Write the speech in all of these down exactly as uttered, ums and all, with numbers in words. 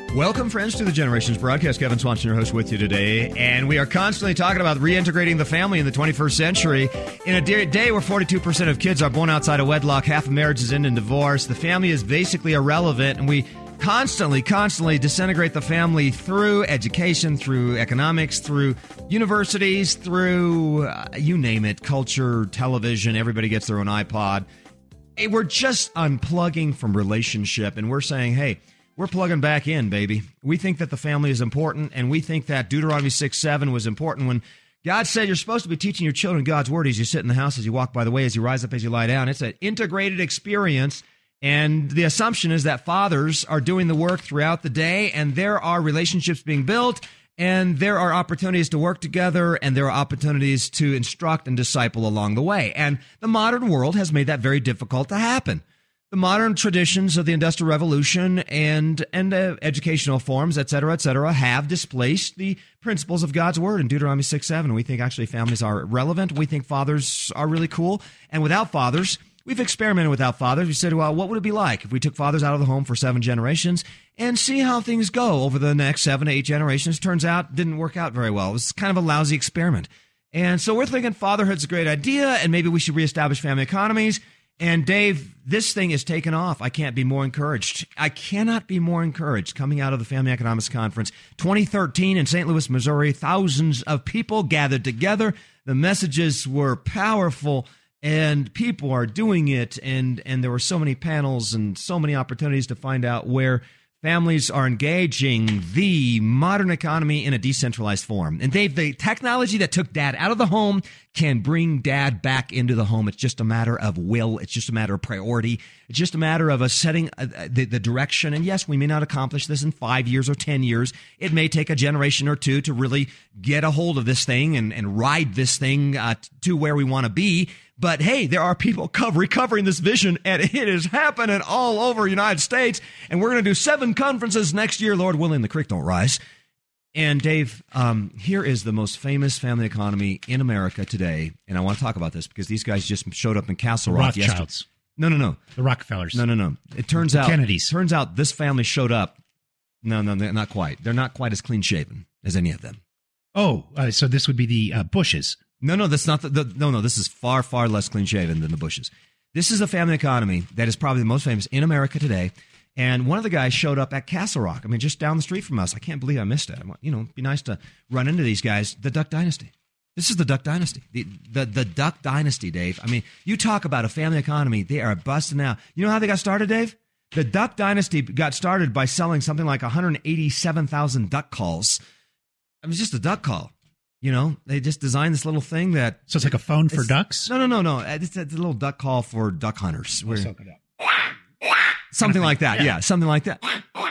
Welcome, friends, to the Generations Broadcast. Kevin Swanson, your host, with you today. And we are constantly talking about reintegrating the family in the twenty-first century. In a day where forty-two percent of kids are born outside of wedlock, half of marriages end in divorce, the family is basically irrelevant, and we constantly, constantly disintegrate the family through education, through economics, through universities, through, uh, you name it, culture, television. Everybody gets their own iPod. Hey, we're just unplugging from relationship, and we're saying, hey, we're plugging back in, baby. We think that the family is important, and we think that Deuteronomy six seven was important when God said you're supposed to be teaching your children God's word as you sit in the house, as you walk by the way, as you rise up, as you lie down. It's an integrated experience, and the assumption is that fathers are doing the work throughout the day, and there are relationships being built, and there are opportunities to work together, and there are opportunities to instruct and disciple along the way. And the modern world has made that very difficult to happen. The modern traditions of the Industrial Revolution and and uh, educational forms, et cetera, et cetera, have displaced the principles of God's Word in Deuteronomy six seven. We think actually families are relevant. We think fathers are really cool. And without fathers, we've experimented without fathers. We said, well, what would it be like if we took fathers out of the home for seven generations and see how things go over the next seven to eight generations? Turns out it didn't work out very well. It was kind of a lousy experiment. And so we're thinking fatherhood's a great idea, and maybe we should reestablish family economies. And Dave, this thing is taken off. I can't be more encouraged. I cannot be more encouraged coming out of the Family Economics Conference twenty thirteen in Saint Louis, Missouri. Thousands of people gathered together. The messages were powerful, and people are doing it. And, and there were so many panels and so many opportunities to find out where families are engaging the modern economy in a decentralized form. And Dave, the technology that took dad out of the home can bring dad back into the home. It's just a matter of will. It's just a matter of priority. It's just a matter of us setting uh, the, the direction. And yes, we may not accomplish this in five years or ten years. It may take a generation or two to really get a hold of this thing and, and ride this thing uh, to where we want to be. But hey, there are people cover, recovering this vision, and it is happening all over the United States. And we're going to do seven conferences next year, Lord willing, the creek don't rise. And Dave, um, here is the most famous family economy in America today. And I want to talk about this because these guys just showed up in Castle Rock yesterday. Rothschilds. No, no, no. The Rockefellers. No, no, no. It turns the out Kennedys. Turns out this family showed up. No, no, they're not quite. They're not quite as clean shaven as any of them. Oh, uh, so this would be the uh, Bushes. No, no, that's not the, the no, no. This is far, far less clean shaven than the Bushes. This is a family economy that is probably the most famous in America today. And one of the guys showed up at Castle Rock. I mean, just down the street from us. I can't believe I missed it. I want, you know, it'd be nice to run into these guys. The Duck Dynasty. This is the Duck Dynasty. The, the the Duck Dynasty, Dave. I mean, you talk about a family economy. They are busting out. You know how they got started, Dave? The Duck Dynasty got started by selling something like one hundred eighty-seven thousand duck calls. It was just a duck call. You know, they just designed this little thing that... So it's like a phone for ducks? No, no, no, no. It's, it's a little duck call for duck hunters. We'll soak it up. Something like that. Yeah. Yeah. yeah, something like that.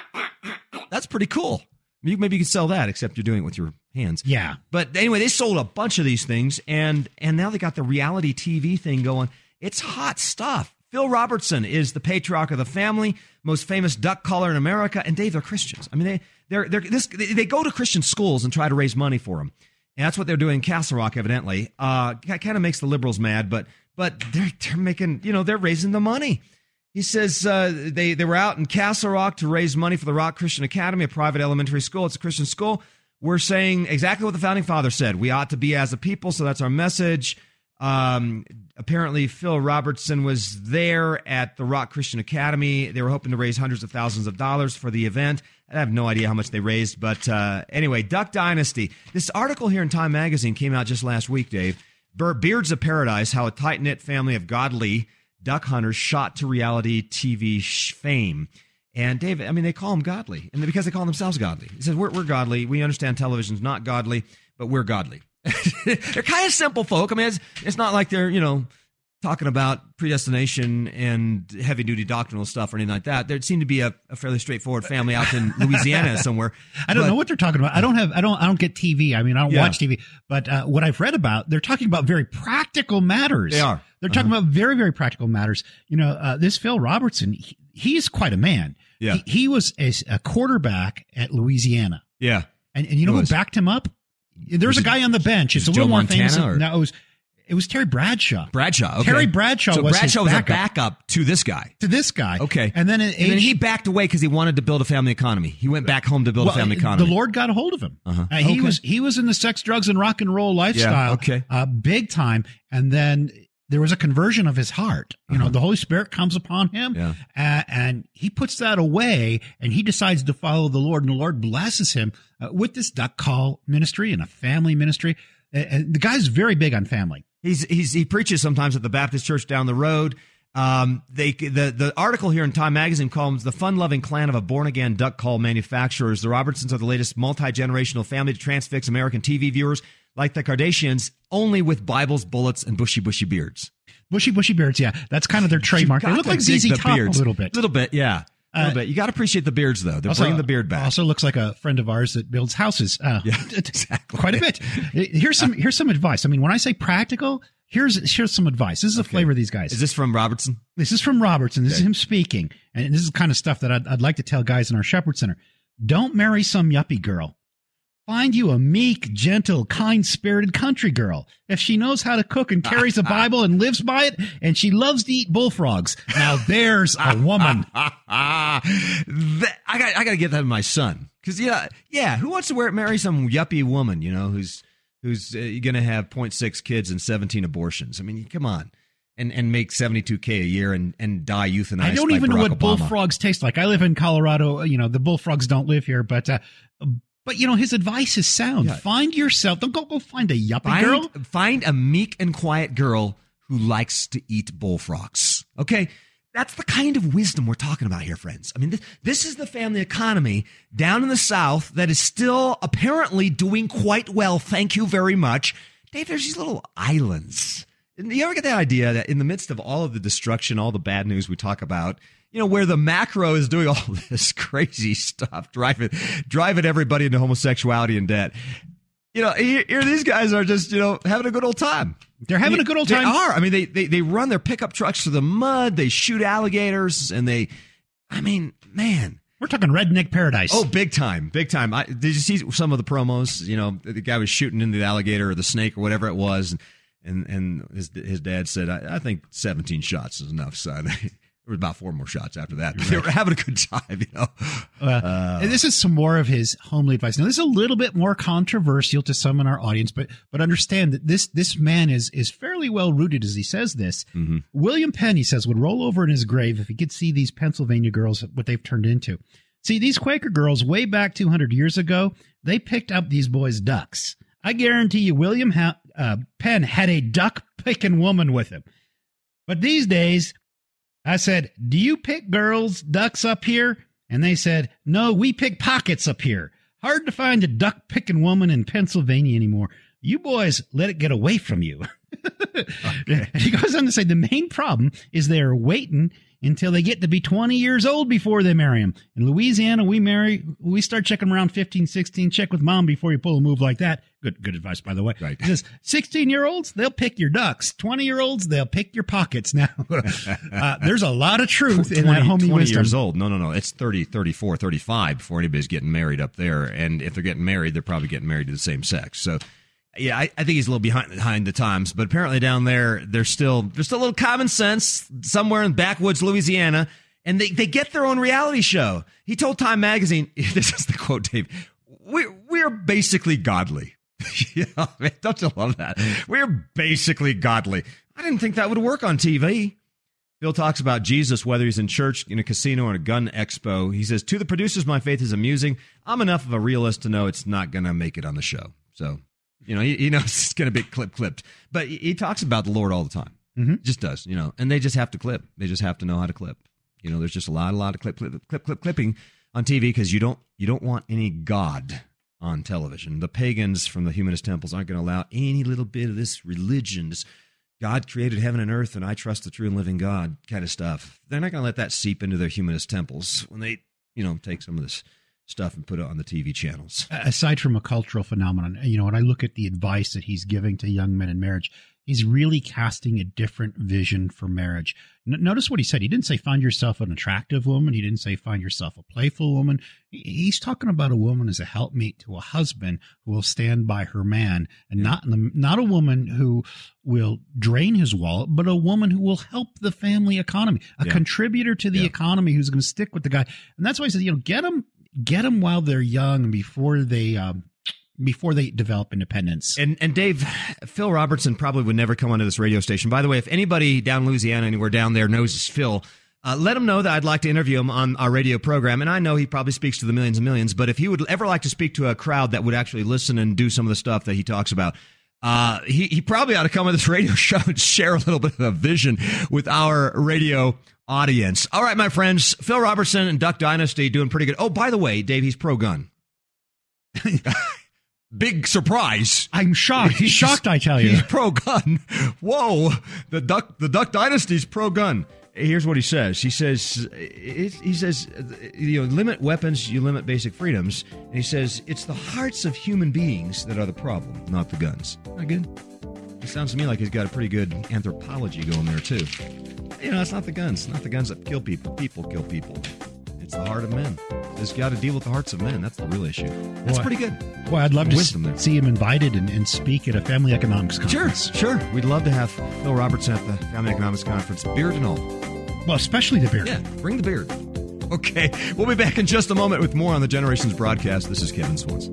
That's pretty cool. You, maybe you could sell that, except you're doing it with your hands. Yeah. But anyway, they sold a bunch of these things, and and now they got the reality T V thing going. It's hot stuff. Phil Robertson is the patriarch of the family, most famous duck caller in America, and Dave, they're Christians. I mean, they they're they're this they go to Christian schools and try to raise money for them. And that's what they're doing in Castle Rock, evidently. Uh, kind of makes the liberals mad, but but they're, they're making, you know, they're raising the money. He says uh, they, they were out in Castle Rock to raise money for the Rock Christian Academy, a private elementary school. It's a Christian school. We're saying exactly what the Founding Fathers said. We ought to be as a people, so that's our message. Um, apparently, Phil Robertson was there at the Rock Christian Academy. They were hoping to raise hundreds of thousands of dollars for the event. I have no idea how much they raised, but uh, anyway, Duck Dynasty. This article here in Time Magazine came out just last week, Dave. Beards of Paradise, how a tight-knit family of godly duck hunters shot to reality T V fame. And Dave, I mean, they call them godly, and because they call themselves godly. He says, we're, we're godly. We understand television's not godly, but we're godly. They're kind of simple folk. I mean, it's, it's not like they're, you know, talking about predestination and heavy-duty doctrinal stuff or anything like that. There seemed to be a, a fairly straightforward family out in Louisiana somewhere. I don't but, know what they're talking about. I don't have. I don't. I don't get T V. I mean, I don't Yeah. watch T V. But uh, what I've read about, they're talking about very practical matters. They are. They're talking Uh-huh. about very, very practical matters. You know, uh, this Phil Robertson, he, he's quite a man. Yeah. He, he was a, a quarterback at Louisiana. Yeah. And, and you know Who who was? backed him up? There's Was a it- guy on the bench. It's was a little Joe more Montana, famous. or- No, it was, It was Terry Bradshaw. Bradshaw. Okay. Terry Bradshaw so was Bradshaw his was backup. a backup to this guy. To this guy. Okay. And then, at and then age, he backed away because he wanted to build a family economy. He went back home to build well, a family economy. The Lord got a hold of him. Uh-huh. Uh, he Okay. was he was in the sex, drugs, and rock and roll lifestyle. Yeah, okay. Uh, big time. And then there was a conversion of his heart. You know, Uh-huh. the Holy Spirit comes upon him, Yeah. uh, and he puts that away, and he decides to follow the Lord, and the Lord blesses him uh, with this duck call ministry and a family ministry. Uh, and the guy's very big on family. He's he's he preaches sometimes at the Baptist church down the road. Um, they the the article here in Time Magazine calls the fun-loving clan of a born-again duck call manufacturers. The Robertsons are the latest multi-generational family to transfix American T V viewers like the Kardashians, only with Bibles, bullets, and bushy bushy beards. Bushy, bushy beards, yeah. That's kind of their trademark. They You look gotta like dig Z Z the Top beards. a little bit. A little bit, yeah. A little Uh, bit. You got to appreciate the beards, though. They're Also- bringing the beard back. Also looks like a friend of ours that builds houses. Uh, Yeah, exactly. Quite a bit. Here's some here's some advice. I mean, when I say practical, here's here's some advice. This is the flavor of these guys. Is this from Robertson? This is from Robertson. This Okay. is him speaking. And this is the kind of stuff that I'd, I'd like to tell guys in our Shepherd Center. Don't marry some yuppie girl. Find you a meek, gentle, kind-spirited country girl. If she knows how to cook and carries a Bible and lives by it, and she loves to eat bullfrogs, now there's a woman. That- I got I got to get that to my son because yeah yeah who wants to wear marry some yuppie woman you know who's who's uh, going to have zero point six kids and seventeen abortions? I mean, come on. And, and make seventy-two K a year and, and die euthanized. I don't by even know Barack what Obama. bullfrogs taste like. I live in Colorado. You know, the bullfrogs don't live here, but uh, but you know, his advice is sound. Yeah. Find yourself. Don't go go find a yuppie Find, girl. find a meek and quiet girl who likes to eat bullfrogs. Okay? That's the kind of wisdom we're talking about here, friends. I mean, this, this is the family economy down in the South that is still apparently doing quite well. Thank you very much. Dave, there's these little islands. And you ever get that idea that in the midst of all of the destruction, all the bad news we talk about, you know, where the macro is doing all this crazy stuff, driving, driving everybody into homosexuality and debt. You know, here, here these guys are just, you know, having a good old time. They're having a good old time. They are. I mean, they, they, they run their pickup trucks through the mud. They shoot alligators and they, I mean, man. We're talking redneck paradise. Oh, big time, big time. I, did you see some of the promos? You know, the guy was shooting into the alligator or the snake or whatever it was. And, and, and his, his dad said, I, I think seventeen shots is enough, son. There was about four more shots after that. But they were having a good time, you know. Uh, uh, and this is some more of his homely advice. Now, this is a little bit more controversial to some in our audience, but but understand that this this man is is fairly well rooted as he says this. Mm-hmm. William Penn, he says, would roll over in his grave if he could see these Pennsylvania girls, what they've turned into. See, these Quaker girls way back two hundred years ago, they picked up these boys' ducks. I guarantee you William ha- uh, Penn had a duck-picking woman with him. But these days, I said, do you pick girls' ducks up here? And they said, no, we pick pockets up here. Hard to find a duck-picking woman in Pennsylvania anymore. You boys let it get away from you. Okay. He goes on to say the main problem is they're waiting until they get to be twenty years old before they marry him. In Louisiana, we marry, we start checking around fifteen, sixteen. Check with mom before you pull a move like that. Good, good advice, by the way. Right. He says sixteen year olds, they'll pick your ducks. twenty year olds, they'll pick your pockets. Now, uh, there's a lot of truth in that homey twenty wisdom. years old. No, no, no. It's thirty, thirty-four, thirty-five before anybody's getting married up there. And if they're getting married, they're probably getting married to the same sex. So, yeah, I, I think he's a little behind behind the times, but apparently down there, there's still there's still a little common sense somewhere in backwoods Louisiana, and they, they get their own reality show. He told Time Magazine, this is the quote, Dave, we we're basically godly. Yeah, man, don't you love that? We're basically godly. I didn't think that would work on T V. Bill talks about Jesus, whether he's in church, in a casino, or a gun expo. He says, to the producers, my faith is amusing. I'm enough of a realist to know it's not going to make it on the show. So, you know, he, he knows it's going to be clip clipped. But he, he talks about the Lord all the time. Mm-hmm. Just does, you know. And they just have to clip. They just have to know how to clip. You know, there's just a lot, a lot of clip, clip, clip, clip, clipping on T V because you don't, you don't want any God on television. The pagans from the humanist temples aren't going to allow any little bit of this religion, this God created heaven and earth and I trust the true and living God kind of stuff. They're not going to let that seep into their humanist temples when they, you know, take some of this stuff and put it on the T V channels. Aside from a cultural phenomenon, you know, when I look at the advice that he's giving to young men in marriage, he's really casting a different vision for marriage. N- notice what he said. He didn't say find yourself an attractive woman. He didn't say find yourself a playful woman. He's talking about a woman as a helpmeet to a husband who will stand by her man, and not not a woman who will drain his wallet, but a woman who will help the family economy, a yeah. contributor to the yeah. economy who's going to stick with the guy. And that's why he said, you know, get them, get them while they're young and before they um, before they develop independence. And and Dave, Phil Robertson probably would never come onto this radio station. By the way, if anybody down in Louisiana, anywhere down there knows Phil, uh, let him know that I'd like to interview him on our radio program. And I know he probably speaks to the millions and millions, but if he would ever like to speak to a crowd that would actually listen and do some of the stuff that he talks about, uh, he, he probably ought to come on this radio show and share a little bit of a vision with our radio audience. All right, my friends, Phil Robertson and Duck Dynasty doing pretty good. Oh, by the way, Dave, he's pro-gun. Big surprise. I'm shocked. He's shocked, I tell you. He's pro-gun. Whoa. The Duck the Duck Dynasty's pro-gun. Here's what he says. He says, it, he says, you know, limit weapons, you limit basic freedoms. And he says, it's the hearts of human beings that are the problem, not the guns. Not good? It sounds to me like he's got a pretty good anthropology going there, too. You know, it's not the guns. Not the guns that kill people. People kill people. It's the heart of men. It's got to deal with the hearts of men. That's the real issue. That's well, pretty good. Well, I'd love to s- see him invited and, and speak at a family economics conference. Sure, sure. We'd love to have Phil Robertson at the Family Economics Conference. Beard and all. Well, especially the beard. Yeah, bring the beard. Okay, we'll be back in just a moment with more on the Generations broadcast. This is Kevin Swanson.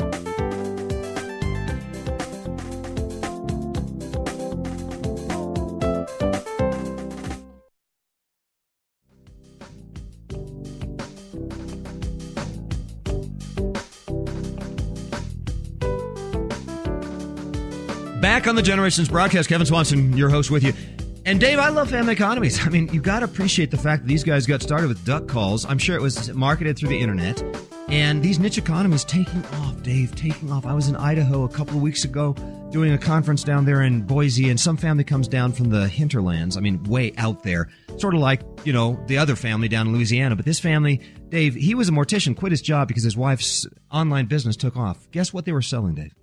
Back on the Generations broadcast, Kevin Swanson, your host with you. And Dave, I love family economies. I mean, you got to appreciate the fact that these guys got started with duck calls. I'm sure it was marketed through the internet. And these niche economies taking off, Dave, taking off. I was in Idaho a couple of weeks ago doing a conference down there in Boise, and some family comes down from the hinterlands. I mean, way out there. Sort of like, you know, the other family down in Louisiana. But this family, Dave, he was a mortician, quit his job because his wife's online business took off. Guess what they were selling, Dave?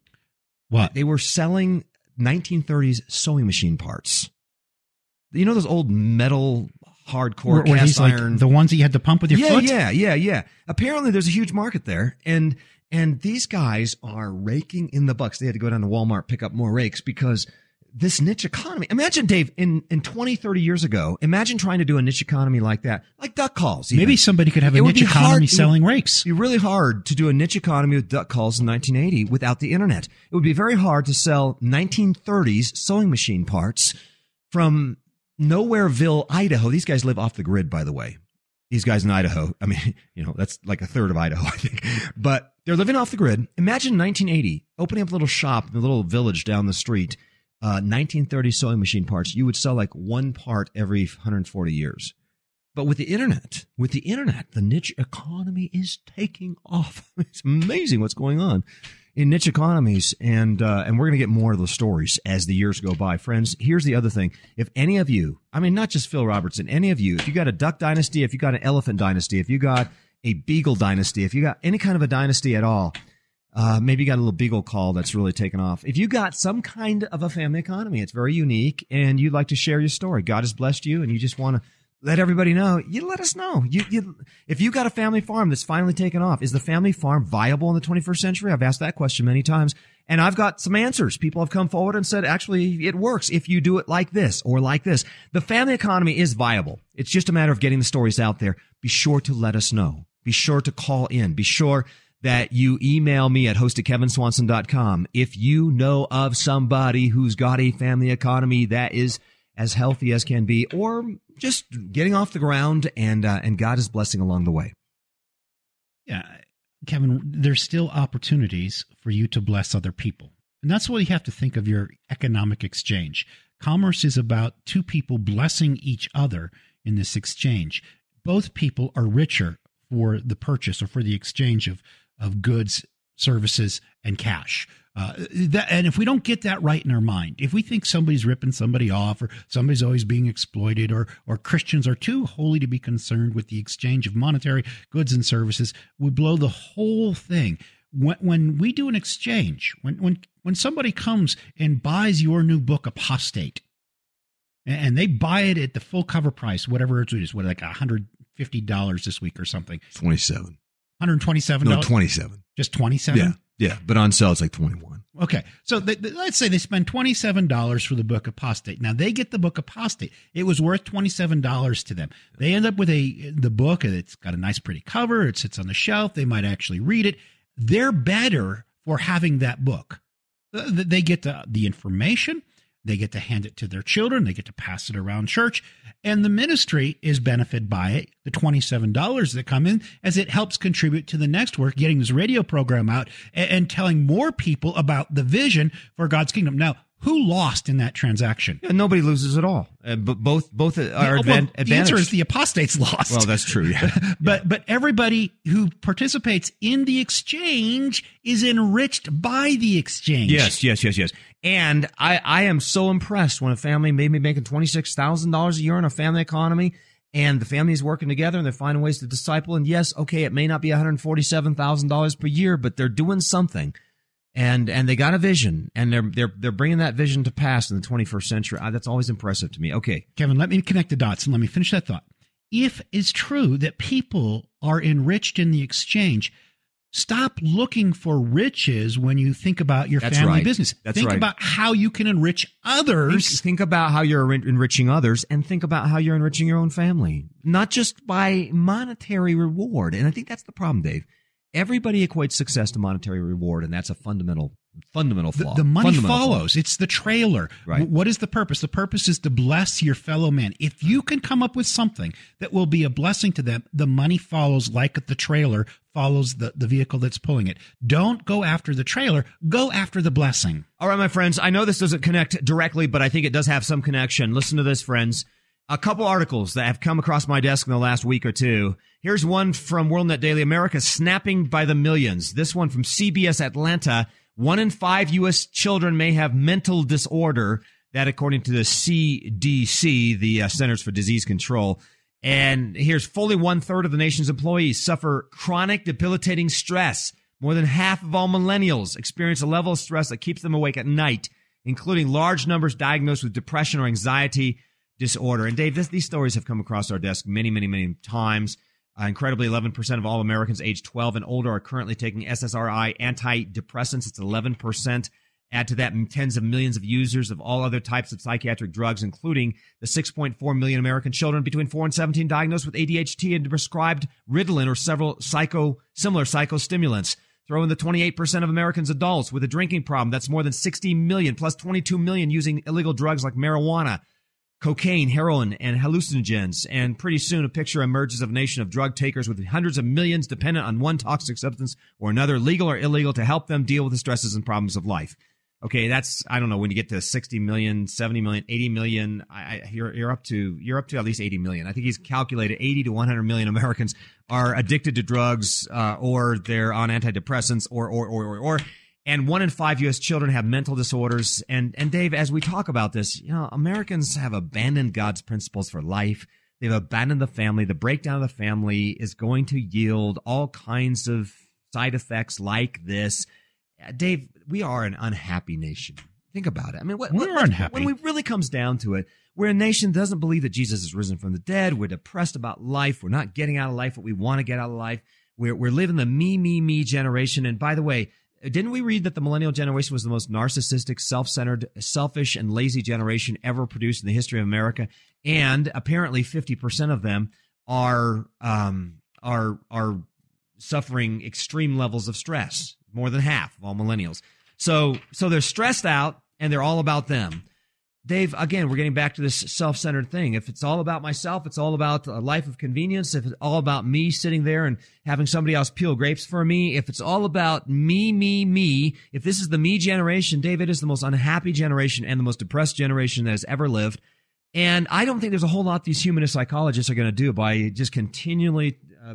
What? They were selling nineteen thirties sewing machine parts. You know those old metal, hardcore where, where cast like iron? The ones that you had to pump with your yeah, foot? Yeah, yeah, yeah. Apparently there's a huge market there. And and these guys are raking in the bucks. They had to go down to Walmart, pick up more rakes because this niche economy. Imagine, Dave, in, in twenty, thirty years ago, imagine trying to do a niche economy like that, like duck calls. Even. Maybe somebody could have a it niche economy hard, selling rakes. It would be really hard to do a niche economy with duck calls in nineteen eighty without the internet. It would be very hard to sell nineteen thirties sewing machine parts from Nowhereville, Idaho. These guys live off the grid, by the way. These guys in Idaho. I mean, you know, that's like a third of Idaho, I think. But they're living off the grid. Imagine nineteen eighty, opening up a little shop in a little village down the street. Uh, nineteen thirty sewing machine parts, you would sell like one part every one hundred forty years. But with the internet, with the internet, the niche economy is taking off. It's amazing what's going on in niche economies. And, uh, and we're going to get more of those stories as the years go by. Friends, here's the other thing. If any of you, I mean, not just Phil Robertson, any of you, if you got a duck dynasty, if you got an elephant dynasty, if you got a beagle dynasty, if you got any kind of a dynasty at all, Uh, maybe you got a little beagle call that's really taken off. If you got some kind of a family economy, it's very unique, and you'd like to share your story. God has blessed you, and you just want to let everybody know. You let us know. You, you, if you got a family farm that's finally taken off, is the family farm viable in the twenty-first century? I've asked that question many times, and I've got some answers. People have come forward and said, actually, it works if you do it like this or like this. The family economy is viable. It's just a matter of getting the stories out there. Be sure to let us know. Be sure to call in. Be sure that you email me at host at kevin swanson dot com if you know of somebody who's got a family economy that is as healthy as can be, or just getting off the ground, and uh, and God is blessing along the way. Yeah, Kevin, there's still opportunities for you to bless other people. And that's what you have to think of your economic exchange. Commerce is about two people blessing each other in this exchange. Both people are richer for the purchase or for the exchange of of goods services, and cash. Uh, that, and if we don't get that right in our mind, if we think somebody's ripping somebody off or somebody's always being exploited or or Christians are too holy to be concerned with the exchange of monetary goods and services, we blow the whole thing. When, when we do an exchange, when, when, when somebody comes and buys your new book, Apostate, and they buy it at the full cover price, whatever it is, what, like one hundred fifty dollars this week or something. twenty-seven. one hundred twenty-seven dollars? No, twenty-seven. Just twenty-seven? Yeah, yeah. But on sale, it's like twenty-one. Okay. So they, they, let's say they spend twenty-seven dollars for the book Apostate. Now, they get the book Apostate. It was worth twenty-seven dollars to them. They end up with a the book. It's got a nice, pretty cover. It sits on the shelf. They might actually read it. They're better for having that book. They get the, the information. They get to hand it to their children. They get to pass it around church. And the ministry is benefited by it, the twenty-seven dollars that come in, as it helps contribute to the next work, getting this radio program out and, and telling more people about the vision for God's kingdom. Now, who lost in that transaction? Yeah, nobody loses at all. Uh, but both both are yeah, advan- well, advantaged. The answer is the apostates lost. Well, that's true. Yeah. but but everybody who participates in the exchange is enriched by the exchange. Yes, yes, yes, yes. And I, I am so impressed when a family may be making twenty-six thousand dollars a year in a family economy, and the family is working together and they're finding ways to disciple. And yes, okay, it may not be one hundred forty-seven thousand dollars per year, but they're doing something. And and they got a vision, and they're they're they're bringing that vision to pass in the twenty-first century. Uh, that's always impressive to me. Okay, Kevin, let me connect the dots and let me finish that thought. If it's true that people are enriched in the exchange, stop looking for riches when you think about your That's family right. business. That's think right. about how you can enrich others. think, think about how you're en- enriching others, and think about how you're enriching your own family, not just by monetary reward. And I think that's the problem, Dave. Everybody equates success to monetary reward, and that's a fundamental, fundamental The, flaw. the money Fundamental follows. flaw. It's the trailer. Right. W- What is the purpose? The purpose is to bless your fellow man. If you can come up with something that will be a blessing to them, the money follows like the trailer follows the, the vehicle that's pulling it. Don't go after the trailer. Go after the blessing. All right, my friends, I know this doesn't connect directly, but I think it does have some connection. Listen to this, friends. A couple articles that have come across my desk in the last week or two. Here's one from WorldNet Daily. America snapping by the millions. This one from C B S Atlanta. One in five U S children may have mental disorder. That according to the C D C, the uh, Centers for Disease Control. And here's fully one third of the nation's employees suffer chronic debilitating stress. More than half of all millennials experience a level of stress that keeps them awake at night, including large numbers diagnosed with depression or anxiety disorder. And Dave, this, these stories have come across our desk many, many, many times. Uh, incredibly, eleven percent of all Americans aged twelve and older are currently taking S S R I antidepressants. It's eleven percent. Add to that tens of millions of users of all other types of psychiatric drugs, including the six point four million American children between four and seventeen diagnosed with A D H D and prescribed Ritalin or several psycho similar psychostimulants. Throw in the twenty-eight percent of Americans adults with a drinking problem. That's more than sixty million, plus twenty-two million using illegal drugs like marijuana, cocaine, heroin, and hallucinogens. And pretty soon a picture emerges of a nation of drug takers with hundreds of millions dependent on one toxic substance or another, legal or illegal, to help them deal with the stresses and problems of life. Okay, that's, I don't know, when you get to sixty million, seventy million, eighty million, I, I, you're, you're up to, you're up to at least eighty million. I think he's calculated eighty to one hundred million Americans are addicted to drugs, uh, or they're on antidepressants or, or, or, or, or, and one in five U S children have mental disorders. And, and Dave, as we talk about this, you know, Americans have abandoned God's principles for life. They've abandoned the family. The breakdown of the family is going to yield all kinds of side effects like this. Dave, we are an unhappy nation. Think about it. I mean, what, We're what, unhappy. when it really comes down to it, we're a nation that doesn't believe that Jesus is risen from the dead. We're depressed about life. We're not getting out of life what we want to get out of life. We're, we're living the me, me, me generation. And by the way, didn't we read that the millennial generation was the most narcissistic, self-centered, selfish, and lazy generation ever produced in the history of America? And apparently fifty percent of them are, um, are, are suffering extreme levels of stress. More than half of all millennials. So, so they're stressed out and they're all about them. Dave, again, we're getting back to this self-centered thing. If it's all about myself, it's all about a life of convenience. If it's all about me sitting there and having somebody else peel grapes for me, if it's all about me, me, me, if this is the me generation, Dave, it is the most unhappy generation and the most depressed generation that has ever lived. And I don't think there's a whole lot these humanist psychologists are going to do by just continually uh,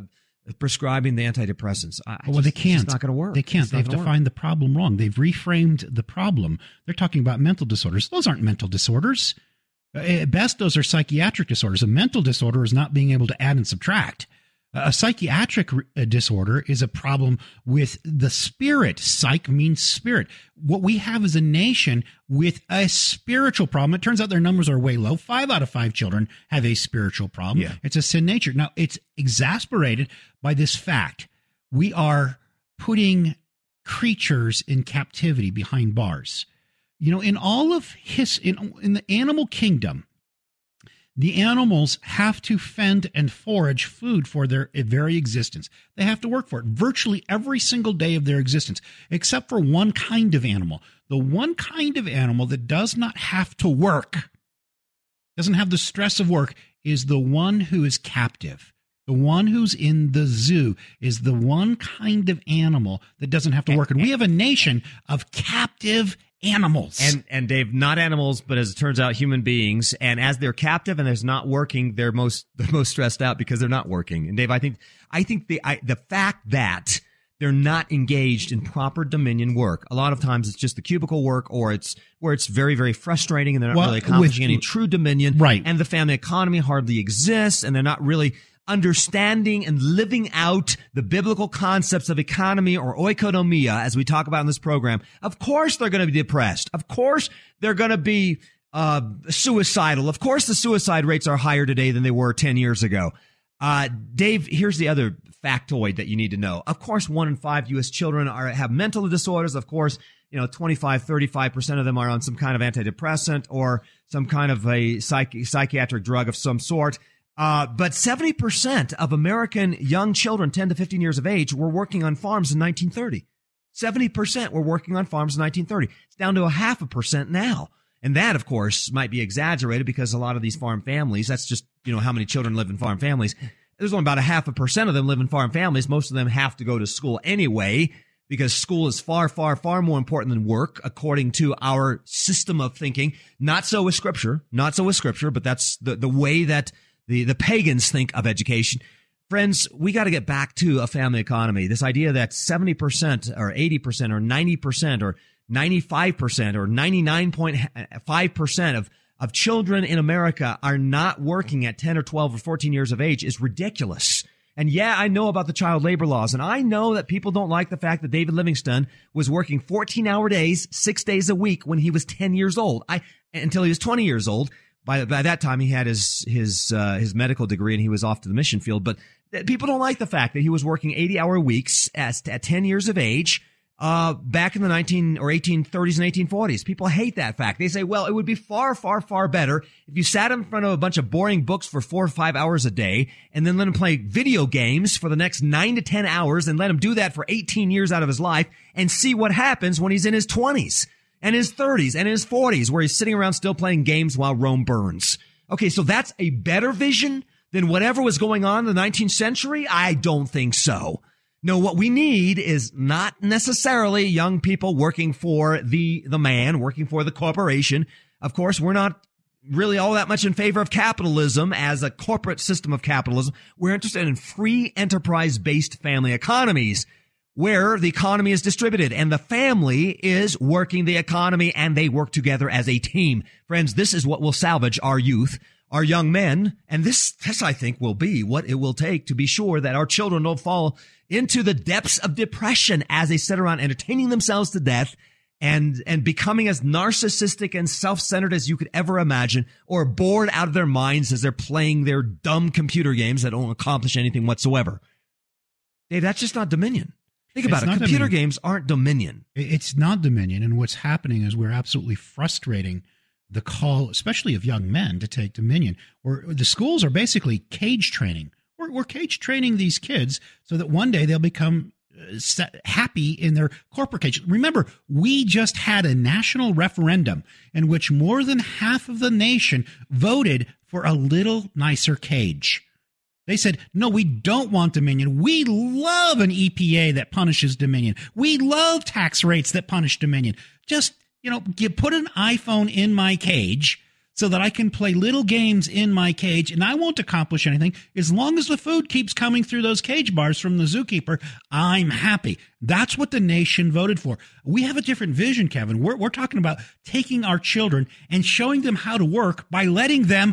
prescribing the antidepressants. I, well, just, they can't. It's not going to work. They can't. It's They've defined the problem wrong. They've reframed the problem. They're talking about mental disorders. Those aren't mental disorders. At best, those are psychiatric disorders. A mental disorder is not being able to add and subtract. A psychiatric disorder is a problem with the spirit. Psych means spirit. What we have is a nation with a spiritual problem. It turns out their numbers are way low. Five out of five children have a spiritual problem. Yeah. It's a sin nature. Now, it's exasperated by this fact. We are putting creatures in captivity behind bars. You know, in all of his, in, in the animal kingdom, the animals have to fend and forage food for their very existence. They have to work for it virtually every single day of their existence, except for one kind of animal. The one kind of animal that does not have to work, doesn't have the stress of work, is the one who is captive. The one who's in the zoo is the one kind of animal that doesn't have to work. And we have a nation of captive animals. And, and Dave, not animals, but as it turns out, human beings. And as they're captive and there's not working, they're most, they're most stressed out because they're not working. And Dave, I think, I think the, I, the fact that they're not engaged in proper dominion work. A lot of times it's just the cubicle work, or it's where it's very, very frustrating and they're not well, really accomplishing with, any true dominion. Right. And the family economy hardly exists, and they're not really understanding and living out the biblical concepts of economy, or oikonomia, as we talk about in this program. Of course they're going to be depressed. Of course they're going to be uh suicidal. Of course the suicide rates are higher today than they were ten years ago. Uh Dave, here's the other factoid that you need to know. Of course, one in five U S children are have mental disorders. Of course, you know, twenty-five, thirty-five percent of them are on some kind of antidepressant or some kind of a psych- psychiatric drug of some sort. Uh, but seventy percent of American young children, ten to fifteen years of age, were working on farms in nineteen thirty. seventy percent were working on farms in nineteen thirty. It's down to a half a percent now. And that, of course, might be exaggerated because a lot of these farm families, that's just, you know, how many children live in farm families. There's only about a half a percent of them live in farm families. Most of them have to go to school anyway, because school is far, far, far more important than work, according to our system of thinking. Not so with Scripture, not so with Scripture, but that's the, the way that The, the pagans think of education. Friends, we got to get back to a family economy. This idea that seventy percent or eighty percent or ninety percent or ninety-five percent or ninety-nine point five percent of, of children in America are not working at ten or twelve or fourteen years of age is ridiculous. And yeah, I know about the child labor laws, and I know that people don't like the fact that David Livingstone was working fourteen hour days, six days a week when he was ten years old, I until he was twenty years old. By, by that time, he had his his uh, his medical degree and he was off to the mission field. But people don't like the fact that he was working eighty hour weeks at, at ten years of age uh, back in the nineteen or eighteen thirties and eighteen forties. People hate that fact. They say, well, it would be far, far, far better if you sat in front of a bunch of boring books for four or five hours a day and then let him play video games for the next nine to ten hours and let him do that for eighteen years out of his life and see what happens when he's in his twenties. And his thirties and his forties, where he's sitting around still playing games while Rome burns. Okay, so that's a better vision than whatever was going on in the nineteenth century? I don't think so. No, what we need is not necessarily young people working for the, the man, working for the corporation. Of course, we're not really all that much in favor of capitalism as a corporate system of capitalism. We're interested in free enterprise-based family economies, where the economy is distributed and the family is working the economy and they work together as a team. Friends, this is what will salvage our youth, our young men. And this, this, I think, will be what it will take to be sure that our children don't fall into the depths of depression as they sit around entertaining themselves to death and, and becoming as narcissistic and self-centered as you could ever imagine, or bored out of their minds as they're playing their dumb computer games that don't accomplish anything whatsoever. Dave, that's just not dominion. Think about it. Computer dominion. games aren't dominion. It's not dominion. And what's happening is we're absolutely frustrating the call, especially of young men, to take dominion. Where the schools are basically cage training. We're, we're cage training these kids so that one day they'll become uh, set, happy in their corporate cage. Remember, we just had a national referendum in which more than half of the nation voted for a little nicer cage. They said, no, we don't want dominion. We love an E P A that punishes dominion. We love tax rates that punish dominion. Just, you know, get, put an iPhone in my cage so that I can play little games in my cage, and I won't accomplish anything. As long as the food keeps coming through those cage bars from the zookeeper, I'm happy. That's what the nation voted for. We have a different vision, Kevin. We're, we're talking about taking our children and showing them how to work by letting them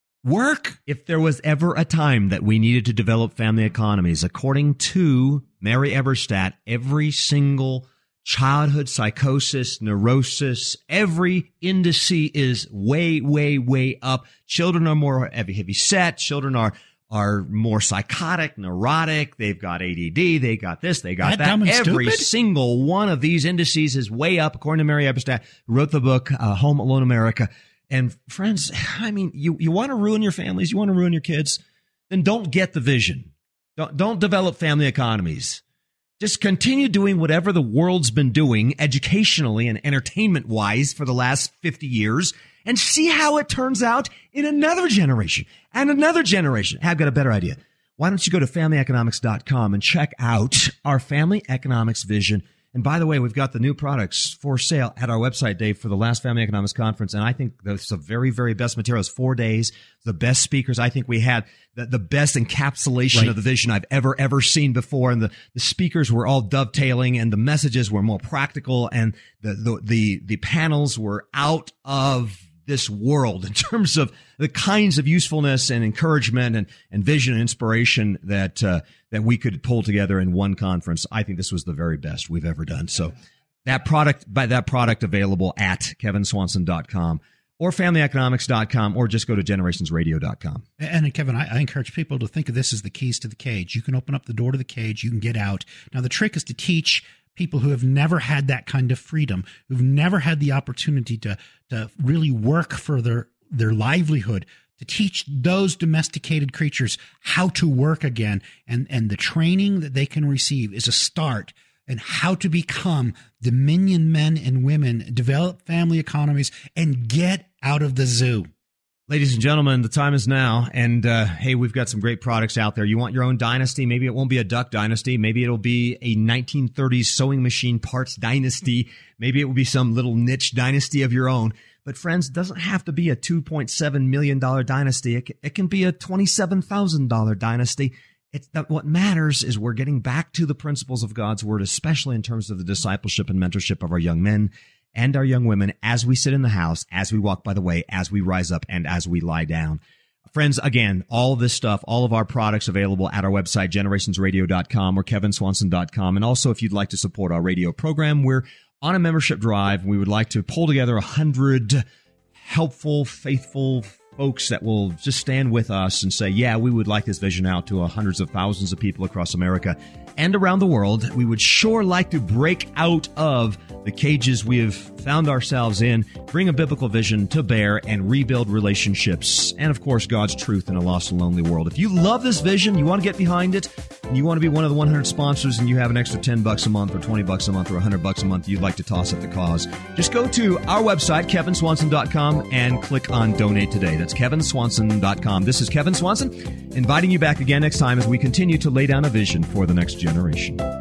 work. If there was ever a time that we needed to develop family economies, according to Mary Eberstadt, every single childhood psychosis, neurosis, every indice is way, way, way up. Children are more heavy, heavy set. Children are are more psychotic, neurotic. They've got A D D. They got this. They got that. that. Every stupid? single one of these indices is way up, according to Mary Eberstadt, who wrote the book uh, Home Alone America. And friends, I mean, you, you want to ruin your families, you want to ruin your kids, then don't get the vision. Don't, don't develop family economies. Just continue doing whatever the world's been doing educationally and entertainment-wise for the last fifty years and see how it turns out in another generation and another generation. I've got a better idea. Why don't you go to family economics dot com and check out our family economics vision? And by the way, we've got the new products for sale at our website, Dave, for the last Family Economics Conference. And I think that's the very, very best materials. Four days, the best speakers. I think we had the, the best encapsulation right. of the vision I've ever, ever seen before. And the, the speakers were all dovetailing and the messages were more practical. And the, the, the, the panels were out of this world in terms of the kinds of usefulness and encouragement and, and vision and inspiration that, uh, that we could pull together in one conference. I think this was the very best we've ever done. So that product, by that product available at kevin swanson dot com or family economics dot com, or just go to generations radio dot com. And Kevin, I, I encourage people to think of this as the keys to the cage. You can open up the door to the cage. You can get out. Now, the trick is to teach people who have never had that kind of freedom, who've never had the opportunity to, to really work for their, their livelihood, to teach those domesticated creatures how to work again. And, and the training that they can receive is a start in how to become dominion men and women, develop family economies, and get out of the zoo. Ladies and gentlemen, the time is now, and uh, hey, we've got some great products out there. You want your own dynasty? Maybe it won't be a duck dynasty. Maybe it'll be a nineteen thirties sewing machine parts dynasty. Maybe it will be some little niche dynasty of your own. But friends, it doesn't have to be a two point seven million dollars dynasty. It can, it can be a twenty-seven thousand dollars dynasty. It's that what matters is we're getting back to the principles of God's word, especially in terms of the discipleship and mentorship of our young men and our young women as we sit in the house, as we walk by the way, as we rise up, and as we lie down. Friends, again, all of this stuff, all of our products available at our website, generations radio dot com or kevin swanson dot com. And also, if you'd like to support our radio program, we're on a membership drive. We would like to pull together a hundred helpful, faithful folks that will just stand with us and say, yeah, we would like this vision out to hundreds of thousands of people across America and around the world. We would sure like to break out of the cages we have found ourselves in, bring a biblical vision to bear, and rebuild relationships, and of course, God's truth in a lost and lonely world. If you love this vision, you want to get behind it, and you want to be one of the one hundred sponsors, and you have an extra ten bucks a month or twenty bucks a month or one hundred bucks a month you'd like to toss at the cause, just go to our website, kevin swanson dot com, and click on Donate Today. That's kevin swanson dot com. This is Kevin Swanson, inviting you back again next time as we continue to lay down a vision for the next generation.